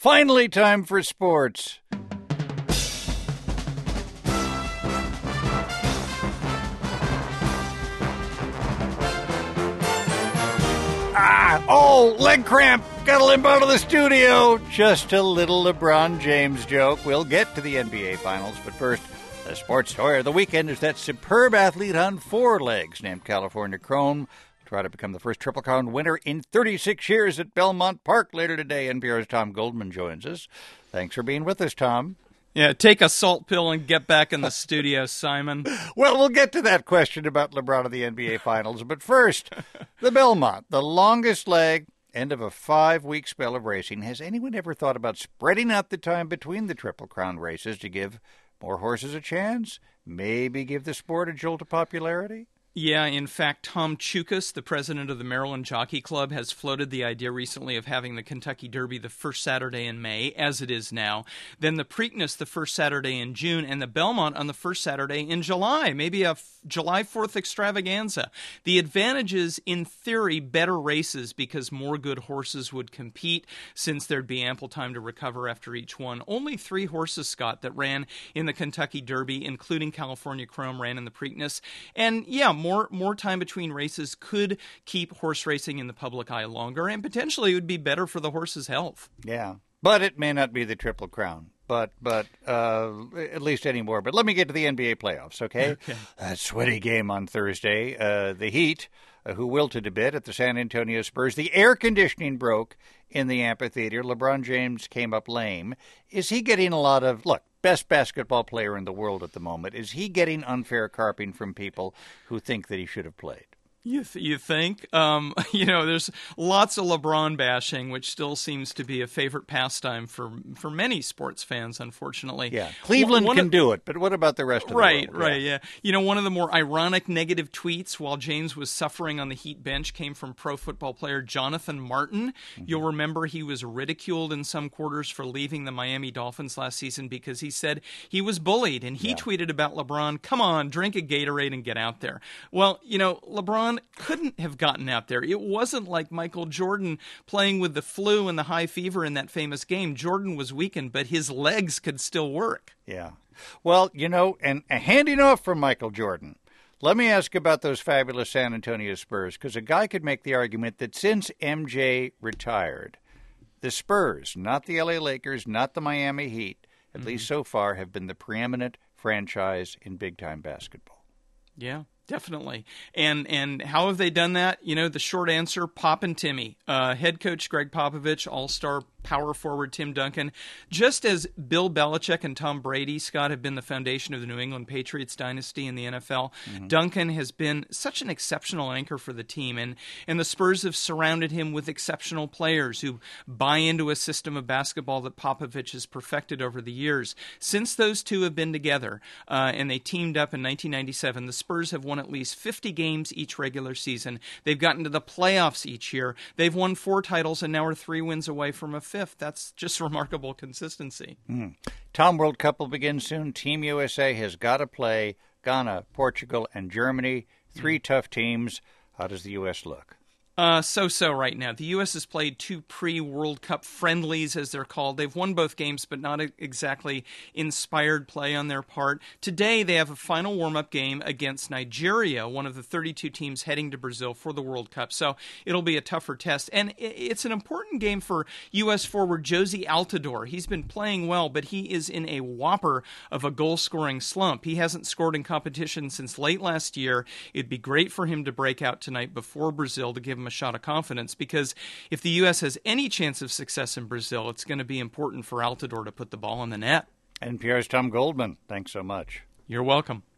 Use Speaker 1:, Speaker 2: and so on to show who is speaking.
Speaker 1: Finally, time for sports. Leg cramp. Gotta limp out of the studio. Just a little LeBron James joke. We'll get to the NBA Finals, but first, the sports story of the weekend is that superb athlete on four legs named California Chrome. Try to become the first Triple Crown winner in 36 years at Belmont Park later today. NPR's Tom Goldman joins us. Thanks for being with us, Tom.
Speaker 2: Yeah, take a salt pill and get back in the studio, Simon.
Speaker 1: Well, we'll get to that question about LeBron and the NBA Finals. But first, the Belmont, the longest leg, end of a 5-week spell of racing. Has anyone ever thought about spreading out the time between the Triple Crown races to give more horses a chance? Maybe give the sport a jolt of popularity?
Speaker 2: Yeah, in fact, Tom Chukas, the president of the Maryland Jockey Club, has floated the idea recently of having the Kentucky Derby the first Saturday in May, as it is now, then the Preakness the first Saturday in June, and the Belmont on the first Saturday in July, maybe a July 4th extravaganza. The advantage is, in theory, better races because more good horses would compete since there'd be ample time to recover after each one. Only 3 horses, Scott, that ran in the Kentucky Derby, including California Chrome, ran in the Preakness. And yeah, more time between races could keep horse racing in the public eye longer, and potentially it would be better for the horse's health.
Speaker 1: Yeah, but it may not be the Triple Crown. But at least anymore. But let me get to the NBA playoffs, okay? That sweaty game on Thursday. The Heat, who wilted a bit at the San Antonio Spurs. The air conditioning broke in the amphitheater. LeBron James came up lame. Is he getting a lot of, best basketball player in the world at the moment, is he getting unfair carping from people who think that he should have played?
Speaker 2: You think? There's lots of LeBron bashing, which still seems to be a favorite pastime for many sports fans, unfortunately.
Speaker 1: Yeah, Cleveland can do it, but what about the rest of the world?
Speaker 2: Right, yeah. One of the more ironic negative tweets while James was suffering on the Heat bench came from pro football player Jonathan Martin. Mm-hmm. You'll remember he was ridiculed in some quarters for leaving the Miami Dolphins last season because he said he was bullied, and he tweeted about LeBron, "Come on, drink a Gatorade and get out there." Well, LeBron couldn't have gotten out there. It wasn't like Michael Jordan playing with the flu and the high fever in that famous game. Jordan was weakened, but his legs could still work.
Speaker 1: Yeah. Well, and handing off from Michael Jordan, let me ask about those fabulous San Antonio Spurs, because a guy could make the argument that since MJ retired, the Spurs, not the LA Lakers, not the Miami Heat, at least so far, have been the preeminent franchise in big-time basketball.
Speaker 2: Yeah. Definitely. And how have they done that? The short answer, Pop and Timmy. Head coach Greg Popovich, all-star power forward Tim Duncan. Just as Bill Belichick and Tom Brady, Scott, have been the foundation of the New England Patriots dynasty in the NFL, Duncan has been such an exceptional anchor for the team. And the Spurs have surrounded him with exceptional players who buy into a system of basketball that Popovich has perfected over the years. Since those two have been together and they teamed up in 1997, the Spurs have won at least 50 games each regular season. They've gotten to the playoffs each year. They've won 4 titles and now are 3 wins away from a 5th. That's just remarkable consistency.
Speaker 1: Tom, World Cup will begin soon. Team USA has got to play Ghana, Portugal, and Germany. 3 tough teams. How does the U.S. look?
Speaker 2: So right now. The U.S. has played 2 pre-World Cup friendlies, as they're called. They've won both games, but not exactly inspired play on their part. Today, they have a final warm-up game against Nigeria, one of the 32 teams heading to Brazil for the World Cup. So it'll be a tougher test. And it's an important game for U.S. forward Josie Altidore. He's been playing well, but he is in a whopper of a goal-scoring slump. He hasn't scored in competition since late last year. It'd be great for him to break out tonight before Brazil to give him a shot of confidence, because if the U.S. has any chance of success in Brazil, it's going to be important for Altidore to put the ball in the net.
Speaker 1: NPR's Tom Goldman, thanks so much.
Speaker 2: You're welcome.